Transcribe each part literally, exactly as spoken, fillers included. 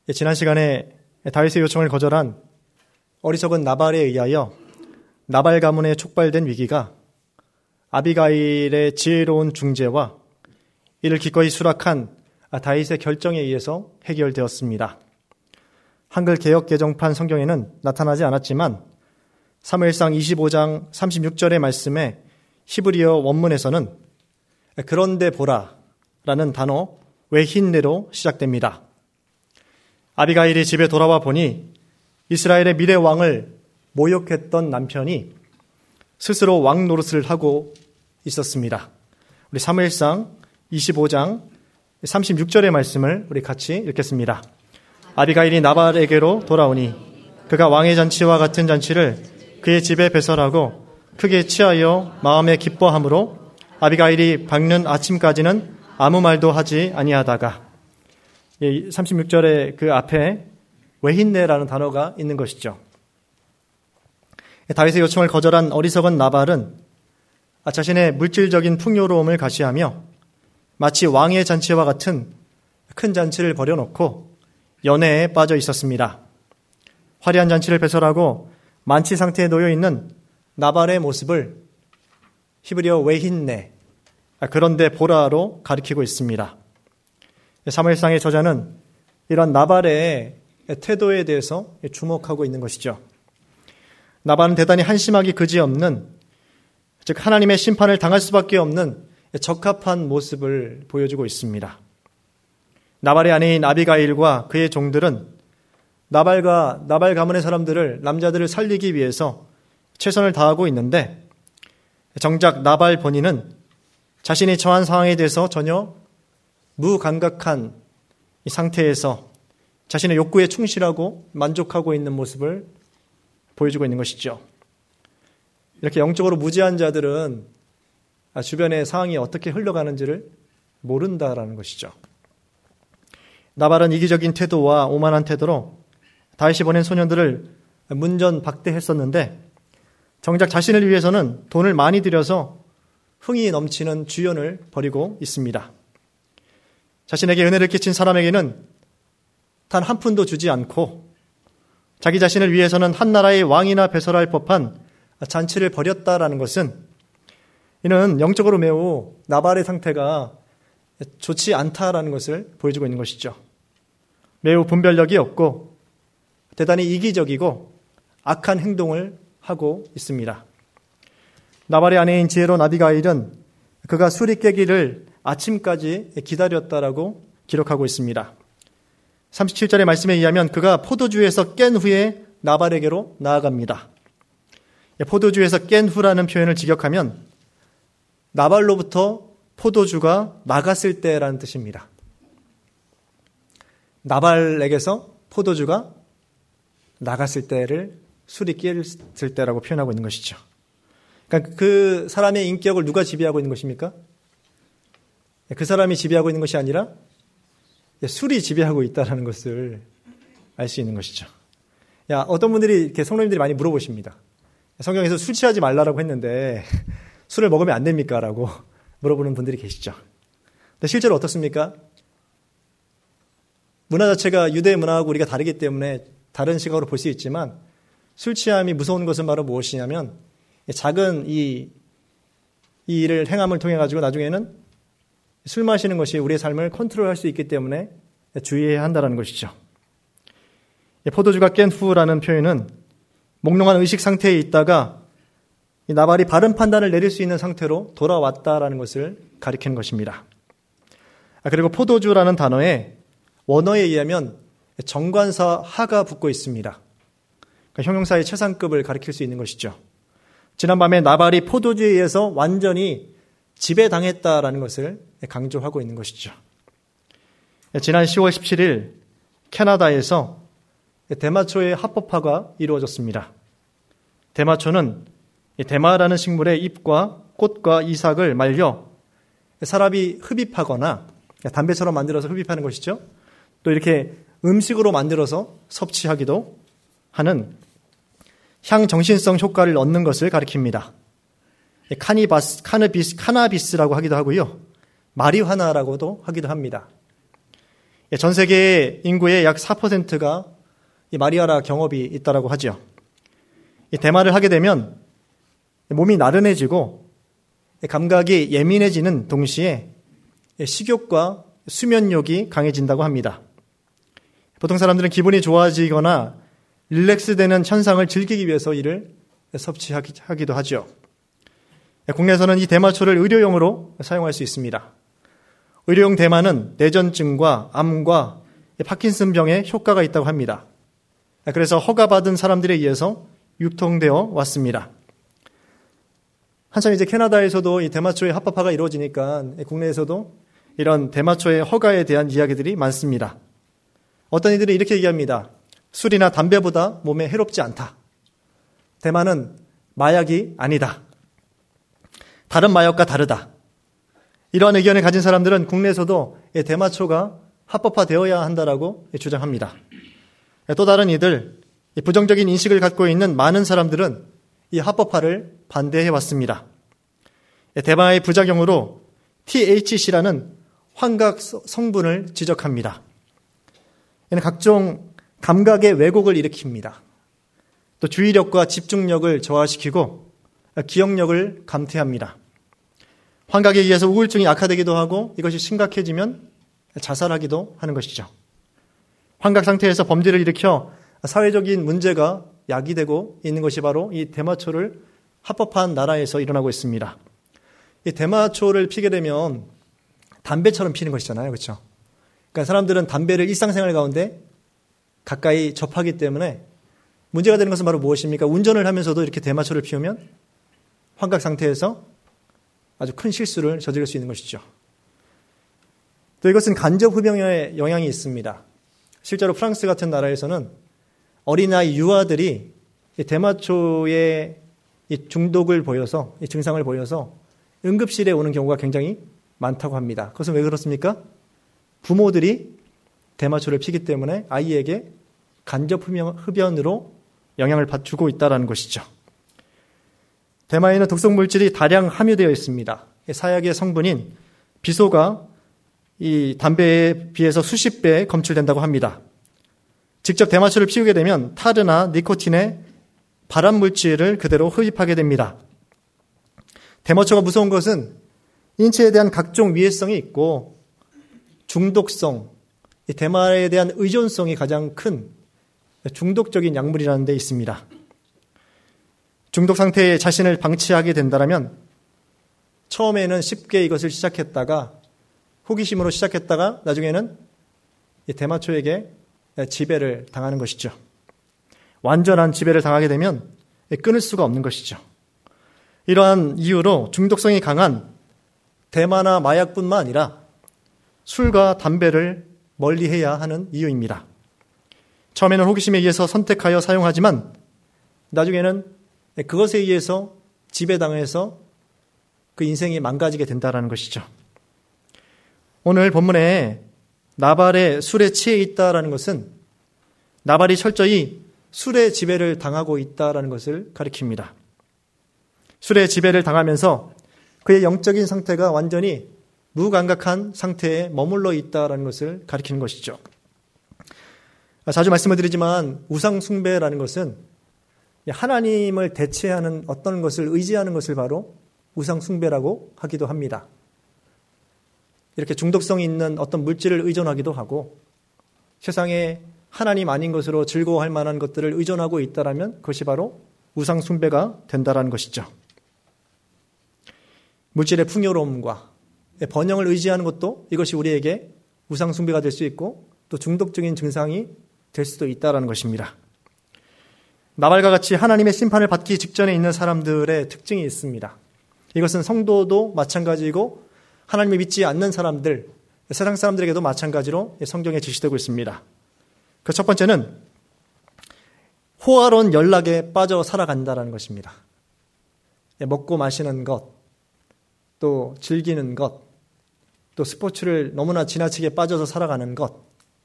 지난 시간에 다윗의 요청을 거절한 어리석은 나발에 의하여 나발 가문에 촉발된 위기가 아비가일의 지혜로운 중재와 이를 기꺼이 수락한 다윗의 결정에 의해서 해결되었습니다. 한글 개역 개정판 성경에는 나타나지 않았지만 사무엘상 이십오 장 삼십육 절의 말씀에 히브리어 원문에서는 그런데 보라 라는 단어 외힌내로 시작됩니다. 아비가일이 집에 돌아와 보니 이스라엘의 미래 왕을 모욕했던 남편이 스스로 왕 노릇을 하고 있었습니다. 우리 사무엘상 이십오 장 삼십육 절의 말씀을 우리 같이 읽겠습니다. 아비가일이 나발에게로 돌아오니 그가 왕의 잔치와 같은 잔치를 그의 집에 배설하고 크게 취하여 마음에 기뻐함으로 아비가일이 밝는 아침까지는 아무 말도 하지 아니하다가, 삼십육 절의 그 앞에 외힌내라는 단어가 있는 것이죠. 다윗의 요청을 거절한 어리석은 나발은 자신의 물질적인 풍요로움을 가시하며 마치 왕의 잔치와 같은 큰 잔치를 벌여놓고 연애에 빠져 있었습니다. 화려한 잔치를 배설하고 만취 상태에 놓여 있는 나발의 모습을 히브리어 외힌내, 그런데 보라로 가리키고 있습니다. 사무엘상의 저자는 이런 나발의 태도에 대해서 주목하고 있는 것이죠. 나발은 대단히 한심하기 그지없는, 즉 하나님의 심판을 당할 수밖에 없는 적합한 모습을 보여주고 있습니다. 나발의 아내인 아비가일과 그의 종들은 나발과 나발 가문의 사람들을, 남자들을 살리기 위해서 최선을 다하고 있는데, 정작 나발 본인은 자신이 처한 상황에 대해서 전혀 무감각한 이 상태에서 자신의 욕구에 충실하고 만족하고 있는 모습을 보여주고 있는 것이죠. 이렇게 영적으로 무지한 자들은 주변의 상황이 어떻게 흘러가는지를 모른다라는 것이죠. 나발은 이기적인 태도와 오만한 태도로 다윗이 보낸 소년들을 문전박대했었는데, 정작 자신을 위해서는 돈을 많이 들여서 흥이 넘치는 주연을 벌이고 있습니다. 자신에게 은혜를 끼친 사람에게는 단 한 푼도 주지 않고 자기 자신을 위해서는 한 나라의 왕이나 배설할 법한 잔치를 벌였다라는 것은, 이는 영적으로 매우 나발의 상태가 좋지 않다라는 것을 보여주고 있는 것이죠. 매우 분별력이 없고 대단히 이기적이고 악한 행동을 하고 있습니다. 나발의 아내인 지혜로운 아비가일은 그가 술이 깨기를 아침까지 기다렸다라고 기록하고 있습니다. 삼십칠 절의 말씀에 의하면 그가 포도주에서 깬 후에 나발에게로 나아갑니다. 포도주에서 깬 후라는 표현을 직역하면 나발로부터 포도주가 나갔을 때라는 뜻입니다. 나발에게서 포도주가 나갔을 때를 술이 깼을 때라고 표현하고 있는 것이죠. 그러니까 그 사람의 인격을 누가 지배하고 있는 것입니까? 그 사람이 지배하고 있는 것이 아니라 술이 지배하고 있다는 것을 알 수 있는 것이죠. 야, 어떤 분들이 이렇게 성도님들이 많이 물어보십니다. 성경에서 술 취하지 말라고 했는데 술을 먹으면 안 됩니까? 라고 물어보는 분들이 계시죠. 근데 실제로 어떻습니까? 문화 자체가 유대 문화하고 우리가 다르기 때문에 다른 시각으로 볼 수 있지만, 술 취함이 무서운 것은 바로 무엇이냐면 작은 이, 이 일을 행함을 통해 가지고 나중에는 술 마시는 것이 우리의 삶을 컨트롤할 수 있기 때문에 주의해야 한다는 것이죠. 포도주가 깬 후라는 표현은 몽롱한 의식 상태에 있다가 이 나발이 바른 판단을 내릴 수 있는 상태로 돌아왔다라는 것을 가리키는 것입니다. 그리고 포도주라는 단어에 원어에 의하면 정관사 하가 붙고 있습니다. 그러니까 형용사의 최상급을 가리킬 수 있는 것이죠. 지난밤에 나발이 포도주에 의해서 완전히 지배당했다라는 것을 강조하고 있는 것이죠. 지난 시월 십칠일 캐나다에서 대마초의 합법화가 이루어졌습니다. 대마초는 대마라는 식물의 잎과 꽃과 이삭을 말려 사람이 흡입하거나 담배처럼 만들어서 흡입하는 것이죠. 또 이렇게 음식으로 만들어서 섭취하기도 하는 향정신성 효과를 얻는 것을 가리킵니다. 카니바스, 카느비스, 카나비스라고 하기도 하고요. 마리화나라고도 하기도 합니다. 전 세계 인구의 약 사 퍼센트가 이 마리아라 경업이 있다라고 하죠. 이 대마를 하게 되면 몸이 나른해지고 감각이 예민해지는 동시에 식욕과 수면욕이 강해진다고 합니다. 보통 사람들은 기분이 좋아지거나 릴렉스되는 현상을 즐기기 위해서 이를 섭취하기도 하죠. 국내에서는 이 대마초를 의료용으로 사용할 수 있습니다. 의료용 대마는 뇌전증과 암과 파킨슨병에 효과가 있다고 합니다. 그래서 허가받은 사람들에 의해서 유통되어 왔습니다. 한참 이제 캐나다에서도 이 대마초의 합법화가 이루어지니까 국내에서도 이런 대마초의 허가에 대한 이야기들이 많습니다. 어떤 이들이 이렇게 얘기합니다. 술이나 담배보다 몸에 해롭지 않다. 대마는 마약이 아니다. 다른 마약과 다르다. 이러한 의견을 가진 사람들은 국내에서도 대마초가 합법화되어야 한다라고 주장합니다. 또 다른 이들, 부정적인 인식을 갖고 있는 많은 사람들은 이 합법화를 반대해 왔습니다. 대마의 부작용으로 티에이치씨라는 환각 성분을 지적합니다. 이는 각종 감각의 왜곡을 일으킵니다. 또 주의력과 집중력을 저하시키고 기억력을 감퇴합니다. 환각에 의해서 우울증이 악화되기도 하고 이것이 심각해지면 자살하기도 하는 것이죠. 환각 상태에서 범죄를 일으켜 사회적인 문제가 야기되고 있는 것이 바로 이 대마초를 합법화한 나라에서 일어나고 있습니다. 이 대마초를 피게 되면 담배처럼 피는 것이잖아요. 그렇죠? 그러니까 사람들은 담배를 일상생활 가운데 가까이 접하기 때문에 문제가 되는 것은 바로 무엇입니까? 운전을 하면서도 이렇게 대마초를 피우면 환각 상태에서 아주 큰 실수를 저지를 수 있는 것이죠. 또 이것은 간접 흡연의 영향이 있습니다. 실제로 프랑스 같은 나라에서는 어린아이 유아들이 대마초의 중독을 보여서, 이 증상을 보여서 응급실에 오는 경우가 굉장히 많다고 합니다. 그것은 왜 그렇습니까? 부모들이 대마초를 피기 때문에 아이에게 간접 흡연으로 영향을 주고 있다는 것이죠. 대마에는 독성 물질이 다량 함유되어 있습니다. 사약의 성분인 비소가 이 담배에 비해서 수십 배 검출된다고 합니다. 직접 대마초를 피우게 되면 타르나 니코틴의 발암 물질을 그대로 흡입하게 됩니다. 대마초가 무서운 것은 인체에 대한 각종 위해성이 있고 중독성, 이 대마에 대한 의존성이 가장 큰 중독적인 약물이라는 데 있습니다. 중독 상태에 자신을 방치하게 된다면 처음에는 쉽게 이것을 시작했다가 호기심으로 시작했다가 나중에는 이 대마초에게 지배를 당하는 것이죠. 완전한 지배를 당하게 되면 끊을 수가 없는 것이죠. 이러한 이유로 중독성이 강한 대마나 마약뿐만 아니라 술과 담배를 멀리해야 하는 이유입니다. 처음에는 호기심에 의해서 선택하여 사용하지만 나중에는 그것에 의해서 지배당해서 그 인생이 망가지게 된다는 것이죠. 오늘 본문에 나발의 술에 취해 있다라는 것은 나발이 철저히 술의 지배를 당하고 있다라는 것을 가리킵니다. 술의 지배를 당하면서 그의 영적인 상태가 완전히 무감각한 상태에 머물러 있다라는 것을 가리키는 것이죠. 자주 말씀을 드리지만 우상 숭배라는 것은 하나님을 대체하는 어떤 것을 의지하는 것을 바로 우상 숭배라고 하기도 합니다. 이렇게 중독성이 있는 어떤 물질을 의존하기도 하고 세상에 하나님 아닌 것으로 즐거워할 만한 것들을 의존하고 있다라면 그것이 바로 우상 숭배가 된다라는 것이죠. 물질의 풍요로움과 번영을 의지하는 것도 이것이 우리에게 우상 숭배가 될 수 있고 또 중독적인 증상이 될 수도 있다라는 것입니다. 나발과 같이 하나님의 심판을 받기 직전에 있는 사람들의 특징이 있습니다. 이것은 성도도 마찬가지고 하나님을 믿지 않는 사람들, 세상 사람들에게도 마찬가지로 성경에 제시되고 있습니다. 그 첫 번째는 호화로운 연락에 빠져 살아간다는 것입니다. 먹고 마시는 것, 또 즐기는 것, 또 스포츠를 너무나 지나치게 빠져서 살아가는 것,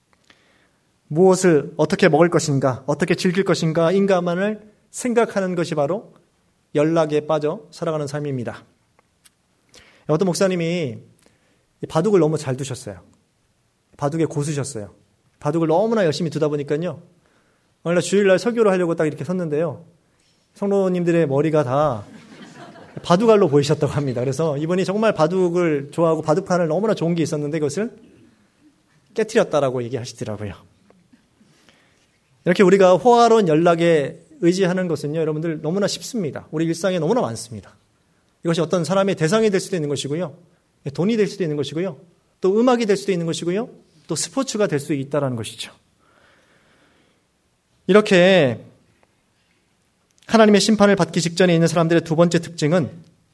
무엇을 어떻게 먹을 것인가, 어떻게 즐길 것인가 인간만을 생각하는 것이 바로 연락에 빠져 살아가는 삶입니다. 어떤 목사님이 바둑을 너무 잘 두셨어요. 바둑의 고수셨어요. 바둑을 너무나 열심히 두다 보니까요. 어느 날 주일날 설교를 하려고 딱 이렇게 섰는데요. 성도님들의 머리가 다 바둑알로 보이셨다고 합니다. 그래서 이분이 정말 바둑을 좋아하고 바둑판을 너무나 좋은 게 있었는데 그것을 깨트렸다라고 얘기하시더라고요. 이렇게 우리가 호화로운 연락에 의지하는 것은요, 여러분들 너무나 쉽습니다. 우리 일상에 너무나 많습니다. 이것이 어떤 사람의 대상이 될 수도 있는 것이고요. 돈이 될 수도 있는 것이고요. 또 음악이 될 수도 있는 것이고요. 또 스포츠가 될 수 있다는 것이죠. 이렇게 하나님의 심판을 받기 직전에 있는 사람들의 두 번째 특징은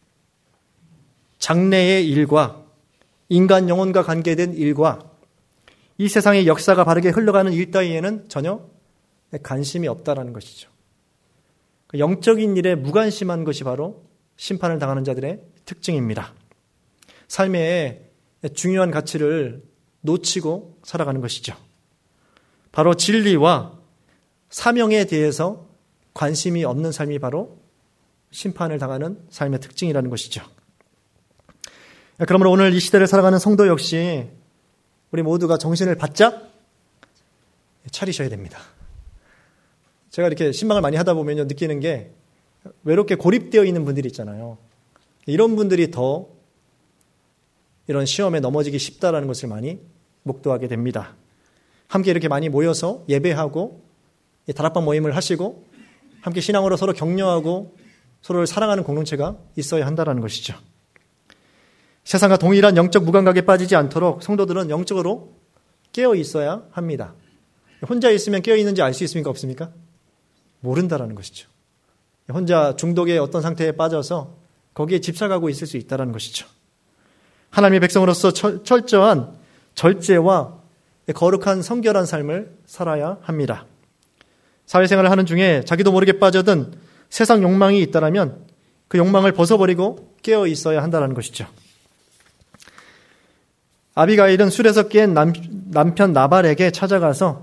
장래의 일과 인간 영혼과 관계된 일과 이 세상의 역사가 바르게 흘러가는 일 따위에는 전혀 관심이 없다라는 것이죠. 영적인 일에 무관심한 것이 바로 심판을 당하는 자들의 특징입니다. 삶의 중요한 가치를 놓치고 살아가는 것이죠. 바로 진리와 사명에 대해서 관심이 없는 삶이 바로 심판을 당하는 삶의 특징이라는 것이죠. 그러므로 오늘 이 시대를 살아가는 성도 역시 우리 모두가 정신을 바짝 차리셔야 됩니다. 제가 이렇게 신방을 많이 하다 보면 느끼는 게 외롭게 고립되어 있는 분들이 있잖아요. 이런 분들이 더 이런 시험에 넘어지기 쉽다라는 것을 많이 목도하게 됩니다. 함께 이렇게 많이 모여서 예배하고 다락방 모임을 하시고 함께 신앙으로 서로 격려하고 서로를 사랑하는 공동체가 있어야 한다는 것이죠. 세상과 동일한 영적 무감각에 빠지지 않도록 성도들은 영적으로 깨어 있어야 합니다. 혼자 있으면 깨어 있는지 알 수 있습니까? 없습니까? 모른다라는 것이죠. 혼자 중독의 어떤 상태에 빠져서 거기에 집착하고 있을 수 있다는 것이죠. 하나님의 백성으로서 철, 철저한 절제와 거룩한 성결한 삶을 살아야 합니다. 사회생활을 하는 중에 자기도 모르게 빠져든 세상 욕망이 있다면 그 욕망을 벗어버리고 깨어 있어야 한다는 것이죠. 아비가일은 술에서 깬 남, 남편 나발에게 찾아가서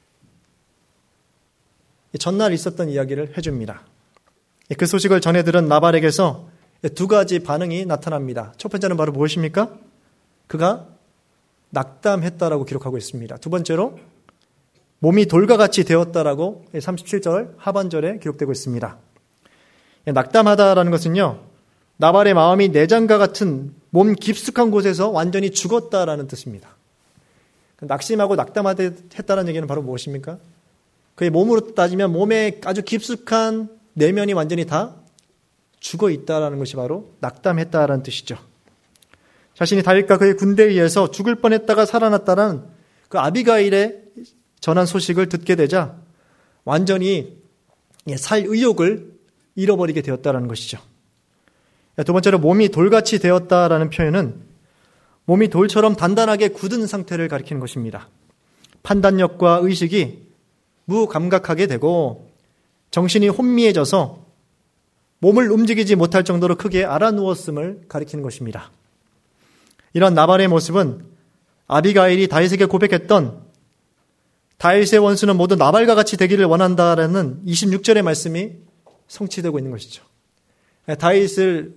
전날 있었던 이야기를 해줍니다. 그 소식을 전해 들은 나발에게서 두 가지 반응이 나타납니다. 첫 번째는 바로 무엇입니까? 그가 낙담했다라고 기록하고 있습니다. 두 번째로 몸이 돌과 같이 되었다라고 삼십칠 절 하반절에 기록되고 있습니다. 낙담하다라는 것은요, 나발의 마음이 내장과 같은 몸 깊숙한 곳에서 완전히 죽었다라는 뜻입니다. 낙심하고 낙담했다는 얘기는 바로 무엇입니까? 그의 몸으로 따지면 몸에 아주 깊숙한 내면이 완전히 다 죽어 있다라는 것이 바로 낙담했다라는 뜻이죠. 자신이 다윗과 그의 군대에 의해서 죽을 뻔했다가 살아났다는 그 아비가일의 전한 소식을 듣게 되자 완전히 살 의욕을 잃어버리게 되었다라는 것이죠. 두 번째로 몸이 돌같이 되었다라는 표현은 몸이 돌처럼 단단하게 굳은 상태를 가리키는 것입니다. 판단력과 의식이 무감각하게 되고 정신이 혼미해져서 몸을 움직이지 못할 정도로 크게 알아누웠음을 가리키는 것입니다. 이런 나발의 모습은 아비가일이 다윗에게 고백했던 다윗의 원수는 모두 나발과 같이 되기를 원한다라는 이십육 절의 말씀이 성취되고 있는 것이죠. 다윗을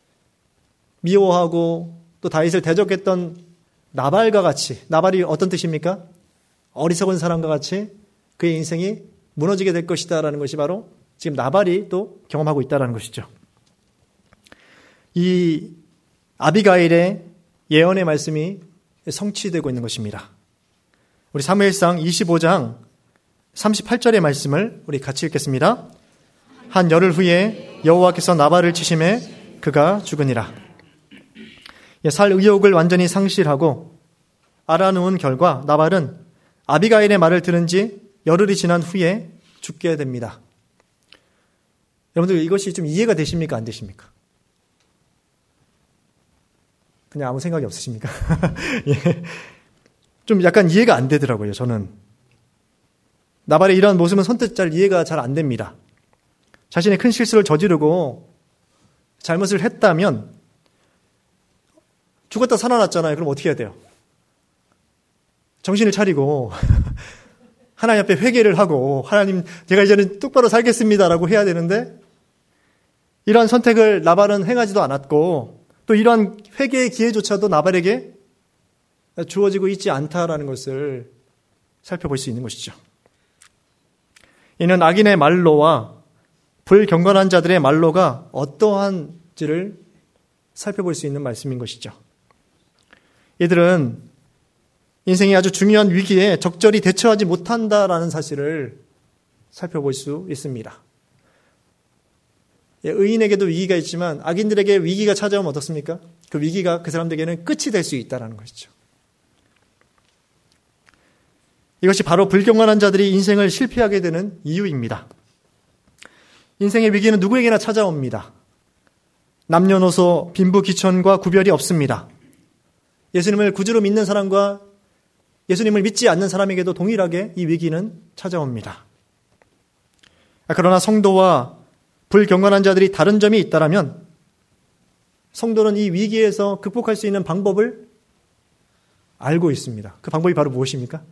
미워하고 또 다윗을 대적했던 나발과 같이, 나발이 어떤 뜻입니까? 어리석은 사람과 같이 그의 인생이 무너지게 될 것이다라는 것이 바로 지금 나발이 또 경험하고 있다는 것이죠. 이 아비가일의 예언의 말씀이 성취되고 있는 것입니다. 우리 사무엘상 이십오 장 삼십팔 절의 말씀을 우리 같이 읽겠습니다. 한 열흘 후에 여호와께서 나발을 치심에 그가 죽으니라. 살 의욕을 완전히 상실하고 알아누운 결과 나발은 아비가일의 말을 들은 지 열흘이 지난 후에 죽게 됩니다. 여러분들 이것이 좀 이해가 되십니까? 안 되십니까? 그냥 아무 생각이 없으십니까? 예. 좀 약간 이해가 안 되더라고요, 저는. 나발의 이러한 모습은 선뜻 잘 이해가 잘 안 됩니다. 자신의 큰 실수를 저지르고 잘못을 했다면 죽었다 살아났잖아요. 그럼 어떻게 해야 돼요? 정신을 차리고 하나님 앞에 회개를 하고 하나님 제가 이제는 똑바로 살겠습니다라고 해야 되는데 이러한 선택을 나발은 행하지도 않았고 또 이러한 회개의 기회조차도 나발에게 주어지고 있지 않다라는 것을 살펴볼 수 있는 것이죠. 이는 악인의 말로와 불경건한 자들의 말로가 어떠한지를 살펴볼 수 있는 말씀인 것이죠. 이들은 인생이 아주 중요한 위기에 적절히 대처하지 못한다라는 사실을 살펴볼 수 있습니다. 의인에게도 위기가 있지만 악인들에게 위기가 찾아오면 어떻습니까? 그 위기가 그 사람들에게는 끝이 될 수 있다는 것이죠. 이것이 바로 불경건한 자들이 인생을 실패하게 되는 이유입니다. 인생의 위기는 누구에게나 찾아옵니다. 남녀노소, 빈부귀천과 구별이 없습니다. 예수님을 구주로 믿는 사람과 예수님을 믿지 않는 사람에게도 동일하게 이 위기는 찾아옵니다. 그러나 성도와 불경건한 자들이 다른 점이 있다면 성도는 이 위기에서 극복할 수 있는 방법을 알고 있습니다. 그 방법이 바로 무엇입니까?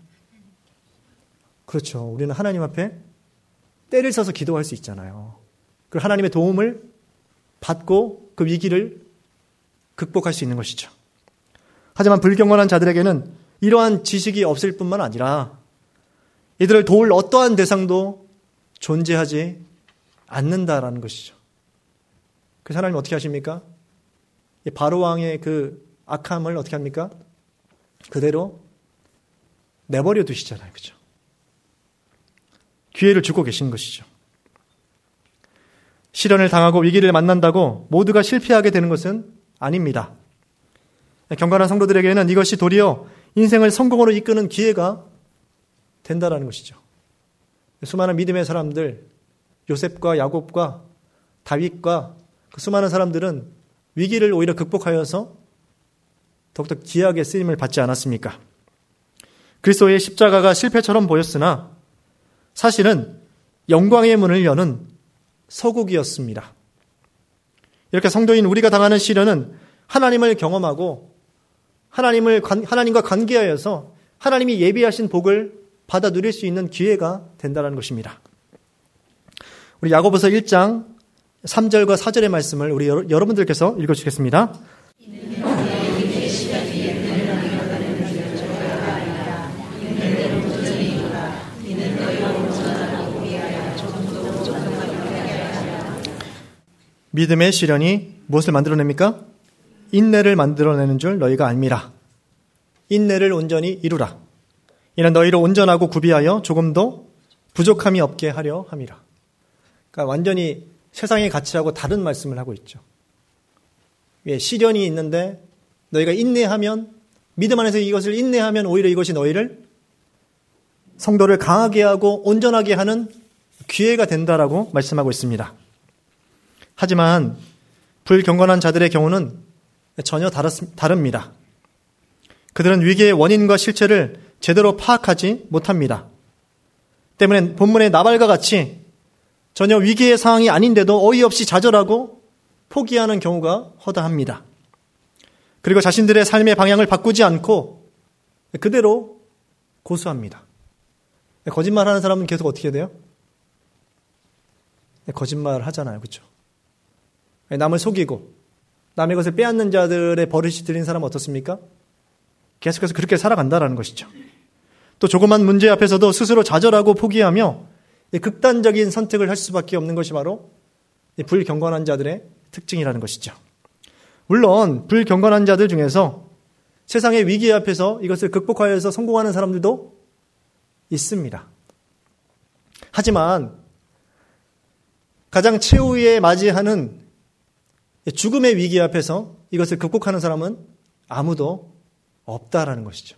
그렇죠. 우리는 하나님 앞에 때를 써서 기도할 수 있잖아요. 그 하나님의 도움을 받고 그 위기를 극복할 수 있는 것이죠. 하지만 불경건한 자들에게는 이러한 지식이 없을 뿐만 아니라 이들을 도울 어떠한 대상도 존재하지 않는다라는 것이죠. 그래서 하나님 어떻게 하십니까? 바로왕의 그 악함을 어떻게 합니까? 그대로 내버려 두시잖아요. 그렇죠? 기회를 주고 계신 것이죠. 시련을 당하고 위기를 만난다고 모두가 실패하게 되는 것은 아닙니다. 경건한 성도들에게는 이것이 도리어 인생을 성공으로 이끄는 기회가 된다라는 것이죠. 수많은 믿음의 사람들, 요셉과 야곱과 다윗과 그 수많은 사람들은 위기를 오히려 극복하여서 더욱더 귀하게 쓰임을 받지 않았습니까? 그리스도의 십자가가 실패처럼 보였으나 사실은 영광의 문을 여는 서국이었습니다. 이렇게 성도인 우리가 당하는 시련은 하나님을 경험하고 하나님을 하나님과 관계하여서 하나님이 예비하신 복을 받아 누릴 수 있는 기회가 된다는 것입니다. 우리 야고보서 일 장 삼 절과 사 절의 말씀을 우리 여러, 여러분들께서 읽어주시겠습니다. 믿음의 시련이 무엇을 만들어냅니까? 인내를 만들어내는 줄 너희가 알미라. 인내를 온전히 이루라. 이는 너희를 온전하고 구비하여 조금도 부족함이 없게 하려 함이라. 그러니까 완전히 세상의 가치하고 다른 말씀을 하고 있죠. 예, 시련이 있는데 너희가 인내하면, 믿음 안에서 이것을 인내하면 오히려 이것이 너희를 성도를 강하게 하고 온전하게 하는 기회가 된다라고 말씀하고 있습니다. 하지만 불경건한 자들의 경우는 전혀 다릅니다. 그들은 위기의 원인과 실체를 제대로 파악하지 못합니다. 때문에 본문의 나발과 같이 전혀 위기의 상황이 아닌데도 어이없이 좌절하고 포기하는 경우가 허다합니다. 그리고 자신들의 삶의 방향을 바꾸지 않고 그대로 고수합니다. 거짓말하는 사람은 계속 어떻게 돼요? 거짓말 하잖아요. 그렇죠? 남을 속이고 남의 것을 빼앗는 자들의 버릇이 들린 사람은 어떻습니까? 계속해서 그렇게 살아간다는 것이죠. 또 조그만 문제 앞에서도 스스로 좌절하고 포기하며 극단적인 선택을 할 수밖에 없는 것이 바로 불경건한 자들의 특징이라는 것이죠. 물론 불경건한 자들 중에서 세상의 위기 앞에서 이것을 극복하여서 성공하는 사람들도 있습니다. 하지만 가장 최후에 맞이하는 죽음의 위기 앞에서 이것을 극복하는 사람은 아무도 없다라는 것이죠.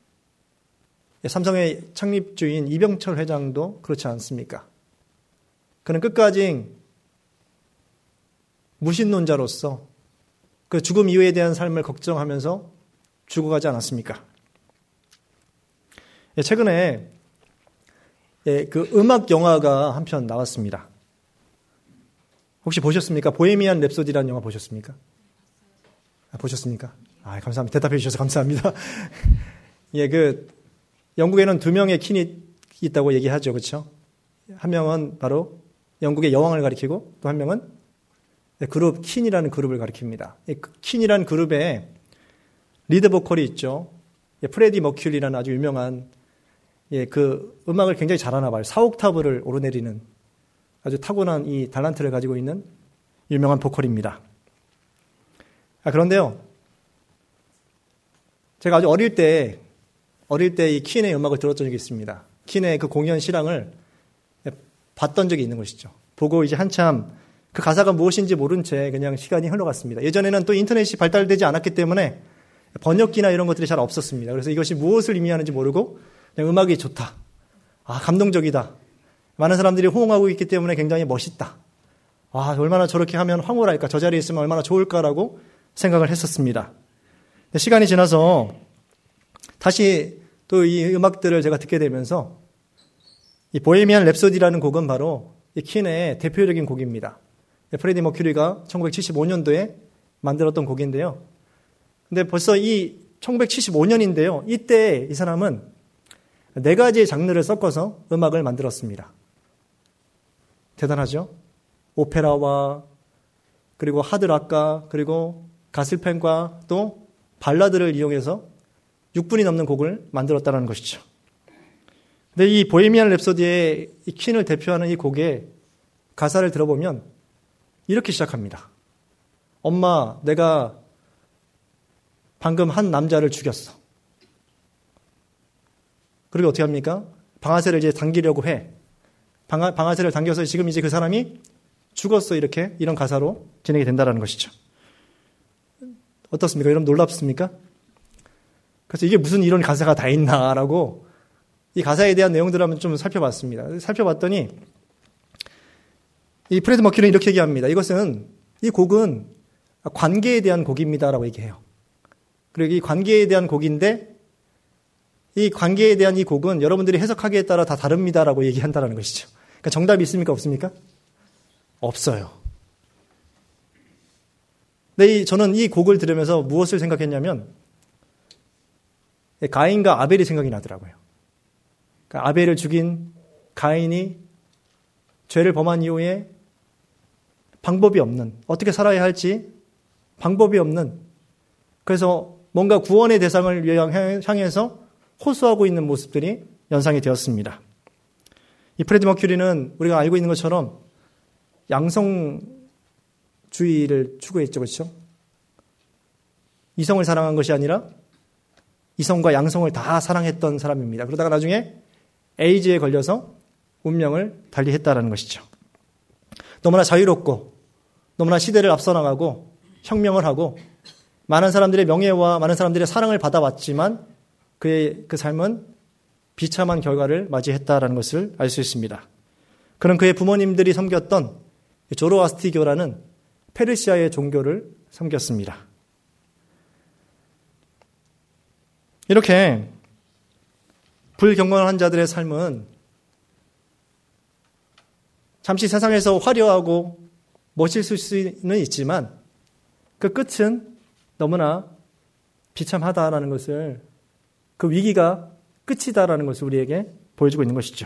삼성의 창립주인 이병철 회장도 그렇지 않습니까? 그는 끝까지 무신론자로서 그 죽음 이후에 대한 삶을 걱정하면서 죽어가지 않았습니까? 최근에 그 음악 영화가 한 편 나왔습니다. 혹시 보셨습니까? 보헤미안 랩소디라는 영화 보셨습니까? 아, 보셨습니까? 아, 감사합니다. 대답해 주셔서 감사합니다. 예, 그 영국에는 두 명의 퀸이 있다고 얘기하죠, 그렇죠? 한 명은 바로 영국의 여왕을 가리키고 또 한 명은 그룹 퀸이라는 그룹을 가리킵니다. 이 퀸이라는 그룹에 리드 보컬이 있죠. 프레디 머큐리라는 아주 유명한 예, 그 음악을 굉장히 잘하나 봐요. 사 옥타브를 오르내리는 아주 타고난 이 달란트를 가지고 있는 유명한 보컬입니다. 아, 그런데요, 제가 아주 어릴 때, 어릴 때 이 퀸의 음악을 들었던 적이 있습니다. 퀸의 그 공연 실황을 봤던 적이 있는 것이죠. 보고 이제 한참 그 가사가 무엇인지 모른 채 그냥 시간이 흘러갔습니다. 예전에는 또 인터넷이 발달되지 않았기 때문에 번역기나 이런 것들이 잘 없었습니다. 그래서 이것이 무엇을 의미하는지 모르고 그냥 음악이 좋다. 아, 감동적이다. 많은 사람들이 호응하고 있기 때문에 굉장히 멋있다. 아, 얼마나 저렇게 하면 황홀할까. 저 자리에 있으면 얼마나 좋을까라고 생각을 했었습니다. 시간이 지나서 다시 또 이 음악들을 제가 듣게 되면서 이 보헤미안 랩소디라는 곡은 바로 이 퀸의 대표적인 곡입니다. 프레디 머큐리가 천구백칠십오 년도에 만들었던 곡인데요. 근데 벌써 이 천구백칠십오 년인데요. 이때 이 사람은 네 가지의 장르를 섞어서 음악을 만들었습니다. 대단하죠? 오페라와 그리고 하드락과 그리고 가슬펜과 또 발라드를 이용해서 육 분이 넘는 곡을 만들었다는 것이죠. 근데 이 보헤미안 랩소디의 이 퀸을 대표하는 이 곡의 가사를 들어보면 이렇게 시작합니다. 엄마, 내가 방금 한 남자를 죽였어. 그리고 어떻게 합니까? 방아쇠를 이제 당기려고 해. 방아, 방아쇠를 당겨서 지금 이제 그 사람이 죽었어. 이렇게 이런 가사로 진행이 된다는 것이죠. 어떻습니까? 여러분 놀랍습니까? 그래서 이게 무슨 이런 가사가 다 있나라고 이 가사에 대한 내용들을 한번 좀 살펴봤습니다. 살펴봤더니 이 프레드 머큐리는 이렇게 얘기합니다. 이것은 이 곡은 관계에 대한 곡입니다라고 얘기해요. 그리고 이 관계에 대한 곡인데 이 관계에 대한 이 곡은 여러분들이 해석하기에 따라 다 다릅니다라고 얘기한다는 것이죠. 그러니까 정답이 있습니까? 없습니까? 없어요. 근데 이, 저는 이 곡을 들으면서 무엇을 생각했냐면 가인과 아벨이 생각이 나더라고요. 그러니까 아벨을 죽인 가인이 죄를 범한 이후에 방법이 없는, 어떻게 살아야 할지 방법이 없는, 그래서 뭔가 구원의 대상을 향해서 호소하고 있는 모습들이 연상이 되었습니다. 이 프레디 머큐리는 우리가 알고 있는 것처럼 양성주의를 추구했죠. 그렇죠? 이성을 사랑한 것이 아니라 이성과 양성을 다 사랑했던 사람입니다. 그러다가 나중에 에이즈에 걸려서 운명을 달리했다는 것이죠. 너무나 자유롭고 너무나 시대를 앞서 나가고 혁명을 하고 많은 사람들의 명예와 많은 사람들의 사랑을 받아왔지만 그의 그 삶은 비참한 결과를 맞이했다라는 것을 알 수 있습니다. 그는 그의 부모님들이 섬겼던 조로아스티교라는 페르시아의 종교를 섬겼습니다. 이렇게 불경건한 자들의 삶은 잠시 세상에서 화려하고 멋질 수는 있지만 그 끝은 너무나 비참하다라는 것을, 그 위기가 끝이다라는 것을 우리에게 보여주고 있는 것이죠.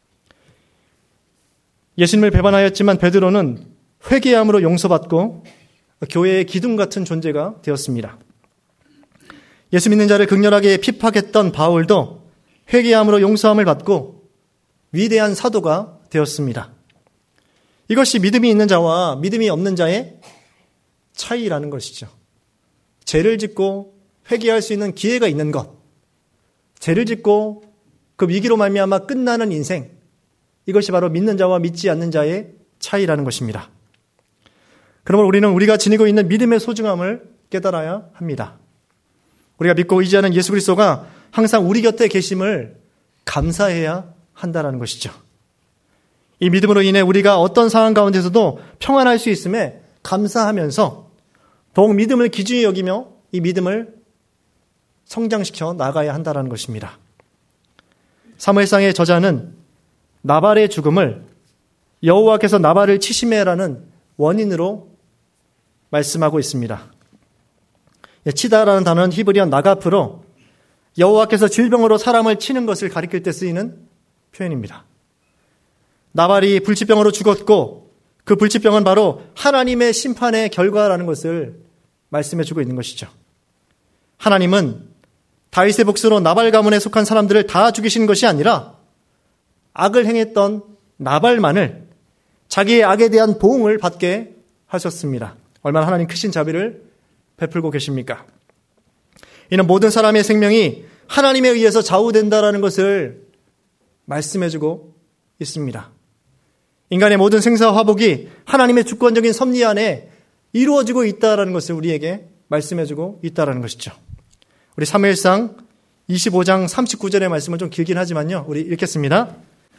예수님을 배반하였지만 베드로는 회개함으로 용서받고 교회의 기둥 같은 존재가 되었습니다. 예수 믿는 자를 극렬하게 핍박했던 바울도 회개함으로 용서함을 받고 위대한 사도가 되었습니다. 이것이 믿음이 있는 자와 믿음이 없는 자의 차이라는 것이죠. 죄를 짓고 회개할 수 있는 기회가 있는 것, 죄를 짓고 그 위기로 말미암아 끝나는 인생, 이것이 바로 믿는 자와 믿지 않는 자의 차이라는 것입니다. 그러므로 우리는 우리가 지니고 있는 믿음의 소중함을 깨달아야 합니다. 우리가 믿고 의지하는 예수 그리스도가 항상 우리 곁에 계심을 감사해야 한다는 것이죠. 이 믿음으로 인해 우리가 어떤 상황 가운데서도 평안할 수 있음에 감사하면서 더욱 믿음을 기준히 여기며 이 믿음을 성장시켜 나가야 한다는 것입니다. 사무엘상의 저자는 나발의 죽음을 여호와께서 나발을 치심해라는 원인으로 말씀하고 있습니다. 치다라는 단어는 히브리어 나가프로 여호와께서 질병으로 사람을 치는 것을 가리킬 때 쓰이는 표현입니다. 나발이 불치병으로 죽었고 그 불치병은 바로 하나님의 심판의 결과라는 것을 말씀해주고 있는 것이죠. 하나님은 다윗의 복수로 나발 가문에 속한 사람들을 다 죽이신 것이 아니라 악을 행했던 나발만을 자기의 악에 대한 보응을 받게 하셨습니다. 얼마나 하나님 크신 자비를 베풀고 계십니까? 이는 모든 사람의 생명이 하나님에 의해서 좌우된다라는 것을 말씀해주고 있습니다. 인간의 모든 생사 화복이 하나님의 주권적인 섭리 안에 이루어지고 있다는 것을 우리에게 말씀해주고 있다는 것이죠. 우리 사무엘상 이십오 장 삼십구 절의 말씀을 좀 길긴 하지만요, 우리 읽겠습니다.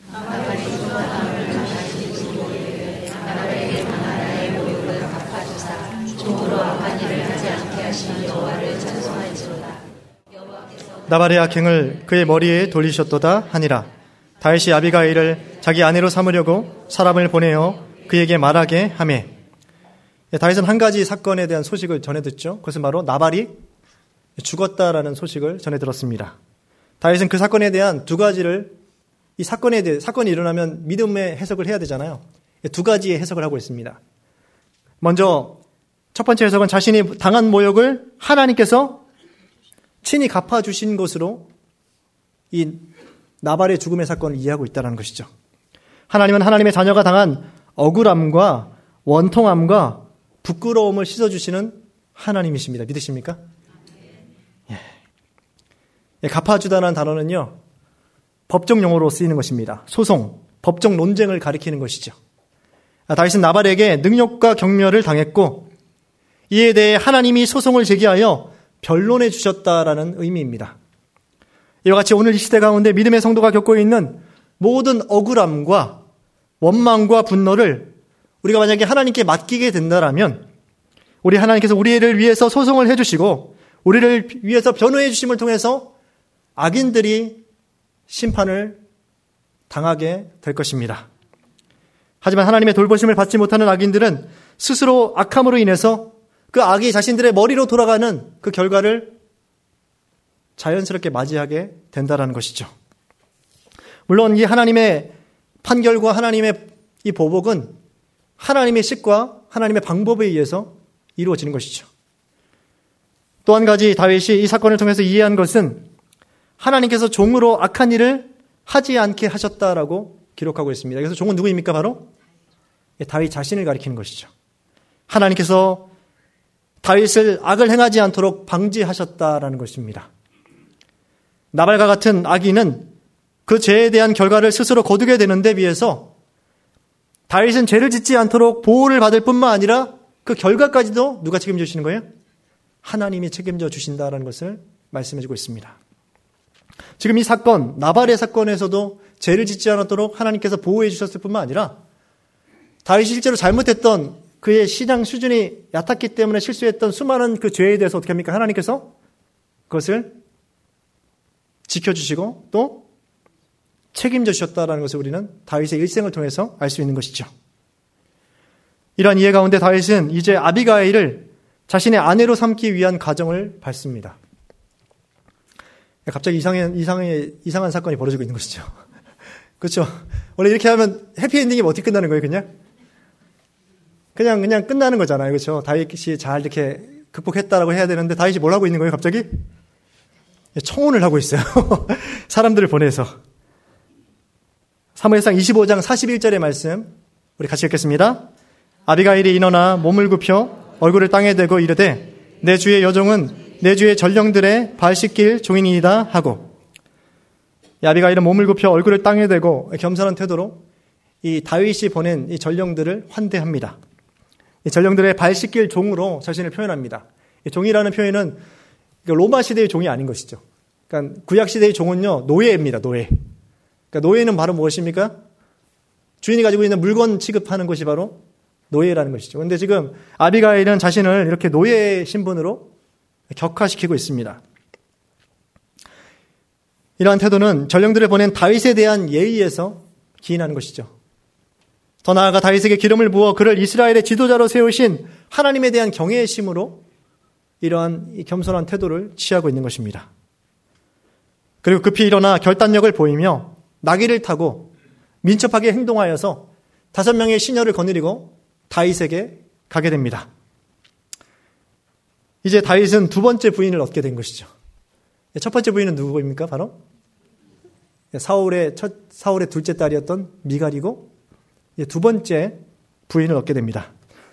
나발의 악행을 그의 머리에 돌리셨도다 하니라. 다윗이 아비가일을 자기 아내로 삼으려고 사람을 보내어 그에게 말하게 하매. 다윗은 한 가지 사건에 대한 소식을 전해 듣죠. 그것은 바로 나발이 죽었다라는 소식을 전해 들었습니다. 다윗은 그 사건에 대한 두 가지를, 이 사건에 대해, 사건이 일어나면 믿음의 해석을 해야 되잖아요. 두 가지의 해석을 하고 있습니다. 먼저 첫 번째 해석은 자신이 당한 모욕을 하나님께서 친히 갚아주신 것으로 이 나발의 죽음의 사건을 이해하고 있다는 것이죠. 하나님은 하나님의 자녀가 당한 억울함과 원통함과 부끄러움을 씻어주시는 하나님이십니다. 믿으십니까? 예. 예, 갚아주다라는 단어는요, 법정 용어로 쓰이는 것입니다. 소송, 법정 논쟁을 가리키는 것이죠. 다윗은 나발에게 능욕과 경멸을 당했고 이에 대해 하나님이 소송을 제기하여 변론해 주셨다라는 의미입니다. 이와 같이 오늘 이 시대 가운데 믿음의 성도가 겪고 있는 모든 억울함과 원망과 분노를 우리가 만약에 하나님께 맡기게 된다면 우리 하나님께서 우리를 위해서 소송을 해주시고 우리를 위해서 변호해 주심을 통해서 악인들이 심판을 당하게 될 것입니다. 하지만 하나님의 돌보심을 받지 못하는 악인들은 스스로 악함으로 인해서 그 악이 자신들의 머리로 돌아가는 그 결과를 자연스럽게 맞이하게 된다는 것이죠. 물론 이 하나님의 판결과 하나님의 이 보복은 하나님의 식과 하나님의 방법에 의해서 이루어지는 것이죠. 또 한 가지 다윗이 이 사건을 통해서 이해한 것은 하나님께서 종으로 악한 일을 하지 않게 하셨다라고 기록하고 있습니다. 그래서 종은 누구입니까? 바로 다윗 자신을 가리키는 것이죠. 하나님께서 다윗을 악을 행하지 않도록 방지하셨다라는 것입니다. 나발과 같은 악인은 그 죄에 대한 결과를 스스로 거두게 되는데 비해서 다윗은 죄를 짓지 않도록 보호를 받을 뿐만 아니라 그 결과까지도 누가 책임져 주시는 거예요? 하나님이 책임져 주신다는 것을 말씀해주고 있습니다. 지금 이 사건, 나발의 사건에서도 죄를 짓지 않도록 하나님께서 보호해 주셨을 뿐만 아니라 다윗이 실제로 잘못했던 그의 신앙 수준이 얕았기 때문에 실수했던 수많은 그 죄에 대해서 어떻게 합니까? 하나님께서 그것을 지켜주시고 또 책임져 주셨다는 것을 우리는 다윗의 일생을 통해서 알 수 있는 것이죠. 이러한 이해 가운데 다윗은 이제 아비가일을 자신의 아내로 삼기 위한 가정을 밟습니다. 갑자기 이상한, 이상한, 이상한 사건이 벌어지고 있는 것이죠. 그렇죠? 원래 이렇게 하면 해피엔딩이 어떻게 끝나는 거예요, 그냥? 그냥, 그냥 끝나는 거잖아요. 그렇죠? 다윗이 잘 이렇게 극복했다라고 해야 되는데 다윗이 뭘 하고 있는 거예요, 갑자기? 청혼을 하고 있어요. 사람들을 보내서. 사무엘상 이십오 장 사십일 절의 말씀, 우리 같이 읽겠습니다. 아비가일이 일어나 몸을 굽혀 얼굴을 땅에 대고 이르되 내 주의 여종은 내 주의 전령들의 발 씻길 종이니이다 하고, 아비가일은 몸을 굽혀 얼굴을 땅에 대고 겸손한 태도로 이 다윗이 보낸 이 전령들을 환대합니다. 이 전령들의 발 씻길 종으로 자신을 표현합니다. 이 종이라는 표현은 로마 시대의 종이 아닌 것이죠. 그러니까 구약 시대의 종은요, 노예입니다. 노예. 그러니까 노예는 바로 무엇입니까? 주인이 가지고 있는 물건 취급하는 것이 바로 노예라는 것이죠. 그런데 지금 아비가일은 자신을 이렇게 노예 신분으로 격화시키고 있습니다. 이러한 태도는 전령들을 보낸 다윗에 대한 예의에서 기인하는 것이죠. 더 나아가 다윗에게 기름을 부어 그를 이스라엘의 지도자로 세우신 하나님에 대한 경외심으로 이러한 겸손한 태도를 취하고 있는 것입니다. 그리고 급히 일어나 결단력을 보이며 나귀를 타고 민첩하게 행동하여서 다섯 명의 시녀를 거느리고 다윗에게 가게 됩니다. 이제 다윗은 두 번째 부인을 얻게 된 것이죠. 첫 번째 부인은 누구입니까? 바로 사울의 첫 사울의 둘째 딸이었던 미갈이고 두 번째 부인을 얻게 됩니다.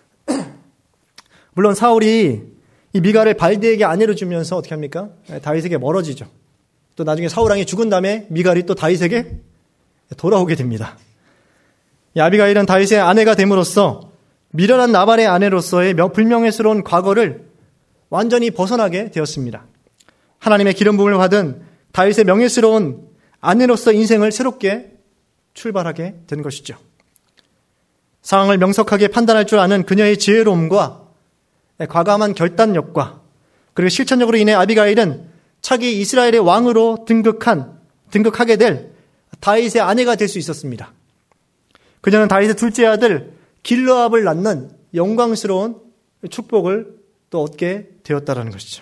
물론 사울이 이 미갈을 발디에게 아내로 주면서 어떻게 합니까? 다윗에게 멀어지죠. 또 나중에 사울 왕이 죽은 다음에 미갈이 또 다윗에게 돌아오게 됩니다. 이 아비가일은 다윗의 아내가 됨으로써 미련한 나발의 아내로서의 불명예스러운 과거를 완전히 벗어나게 되었습니다. 하나님의 기름 부음을 받은 다윗의 명예스러운 아내로서 인생을 새롭게 출발하게 된 것이죠. 상황을 명석하게 판단할 줄 아는 그녀의 지혜로움과 과감한 결단력과 그리고 실천력으로 인해 아비가일은 차기 이스라엘의 왕으로 등극한, 등극하게 될 다윗의 아내가 될 수 있었습니다. 그녀는 다윗의 둘째 아들 길르압을 낳는 영광스러운 축복을 또 얻게 되었다는 것이죠.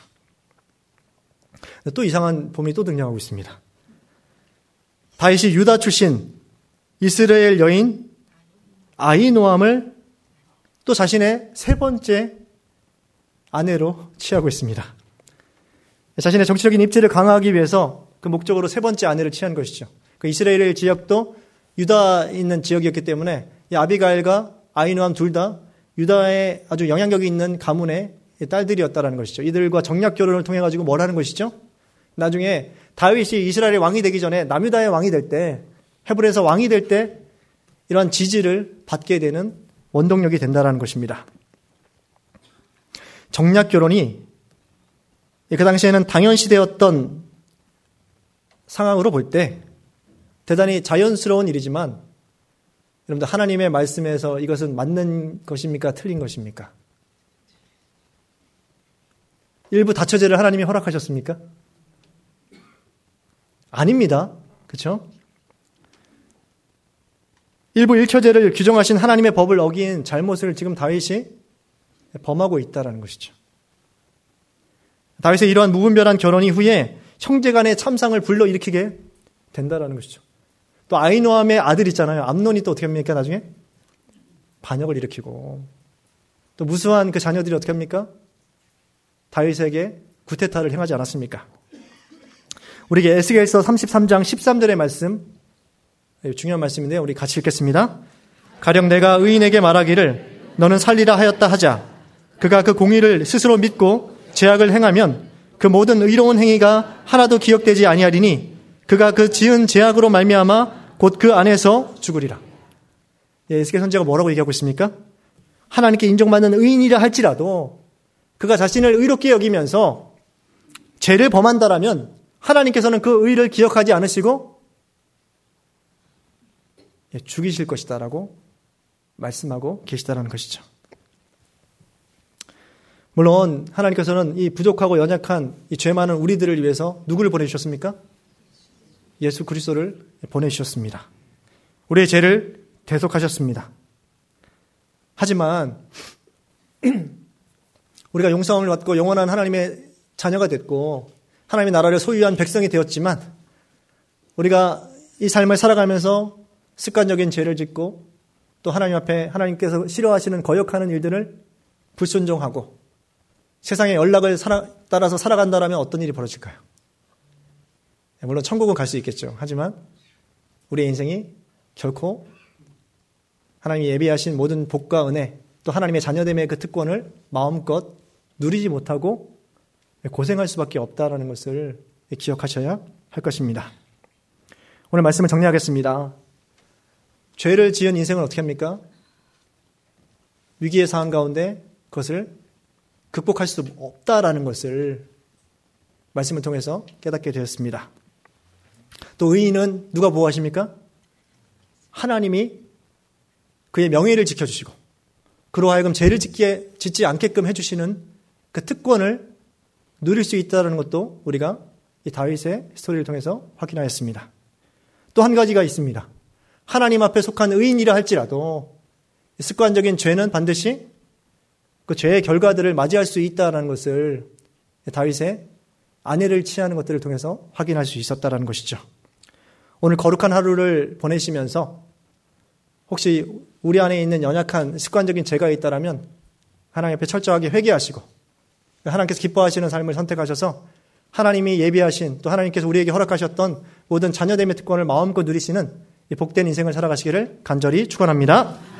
또 이상한 봄이 또 등장하고 있습니다. 다윗이 유다 출신 이스라엘 여인 아히노암을 또 자신의 세 번째 아내로 취하고 있습니다. 자신의 정치적인 입지를 강화하기 위해서 그 목적으로 세 번째 아내를 취한 것이죠. 그 이스라엘 지역도 유다 있는 지역이었기 때문에 이 아비가일과 아히노암 둘 다 유다의 아주 영향력이 있는 가문의 딸들이었다는 것이죠. 이들과 정략 결혼을 통해 가지고 뭘 하는 것이죠? 나중에 다윗이 이스라엘의 왕이 되기 전에 남유다의 왕이 될 때, 헤브론에서 왕이 될 때 이러한 지지를 받게 되는 원동력이 된다는 것입니다. 정략 결혼이 그 당시에는 당연시되었던 상황으로 볼 때 대단히 자연스러운 일이지만 여러분들 하나님의 말씀에서 이것은 맞는 것입니까? 틀린 것입니까? 일부 다처제를 하나님이 허락하셨습니까? 아닙니다. 그렇죠? 일부 일처제를 규정하신 하나님의 법을 어긴 잘못을 지금 다윗이 범하고 있다는 것이죠. 다윗의 이러한 무분별한 결혼 이후에 형제간의 참상을 불러일으키게 된다는 것이죠. 또 아히노암의 아들 있잖아요. 암논이 또 어떻게 합니까? 나중에 반역을 일으키고 또 무수한 그 자녀들이 어떻게 합니까? 다윗에게 구테타를 행하지 않았습니까? 우리에게 에스겔서 삼십삼 장 십삼 절의 말씀, 중요한 말씀인데요. 우리 같이 읽겠습니다. 가령 내가 의인에게 말하기를 너는 살리라 하였다 하자. 그가 그 공의를 스스로 믿고 죄악을 행하면 그 모든 의로운 행위가 하나도 기억되지 아니하리니 그가 그 지은 죄악으로 말미암아 곧 그 안에서 죽으리라. 예, 에스겔 선지자가 뭐라고 얘기하고 있습니까? 하나님께 인정받는 의인이라 할지라도 그가 자신을 의롭게 여기면서 죄를 범한다라면 하나님께서는 그 의를 기억하지 않으시고 예, 죽이실 것이다라고 말씀하고 계시다라는 것이죠. 물론 하나님께서는 이 부족하고 연약한 이 죄 많은 우리들을 위해서 누구를 보내주셨습니까? 예수 그리스도를 보내주셨습니다. 우리의 죄를 대속하셨습니다. 하지만 우리가 용서함을 받고 영원한 하나님의 자녀가 됐고 하나님의 나라를 소유한 백성이 되었지만 우리가 이 삶을 살아가면서 습관적인 죄를 짓고 또 하나님 앞에 하나님께서 싫어하시는 거역하는 일들을 불순종하고 세상의 연락을 살아, 따라서 살아간다면 어떤 일이 벌어질까요? 물론 천국은 갈 수 있겠죠. 하지만 우리의 인생이 결코 하나님이 예비하신 모든 복과 은혜 또 하나님의 자녀됨의 그 특권을 마음껏 누리지 못하고 고생할 수밖에 없다는 것을 기억하셔야 할 것입니다. 오늘 말씀을 정리하겠습니다. 죄를 지은 인생은 어떻게 합니까? 위기의 상황 가운데 그것을 극복할 수 없다라는 것을 말씀을 통해서 깨닫게 되었습니다. 또 의인은 누가 보호하십니까? 하나님이 그의 명예를 지켜주시고 그로 하여금 죄를 짓게, 짓지 않게끔 해주시는 그 특권을 누릴 수 있다는 것도 우리가 이 다윗의 스토리를 통해서 확인하였습니다. 또 한 가지가 있습니다. 하나님 앞에 속한 의인이라 할지라도 습관적인 죄는 반드시 그 죄의 결과들을 맞이할 수 있다는 것을 다윗의 아내를 취하는 것들을 통해서 확인할 수 있었다는 것이죠. 오늘 거룩한 하루를 보내시면서 혹시 우리 안에 있는 연약한 습관적인 죄가 있다면 하나님 앞에 철저하게 회개하시고 하나님께서 기뻐하시는 삶을 선택하셔서 하나님이 예비하신 또 하나님께서 우리에게 허락하셨던 모든 자녀됨의 특권을 마음껏 누리시는 이 복된 인생을 살아가시기를 간절히 축원합니다.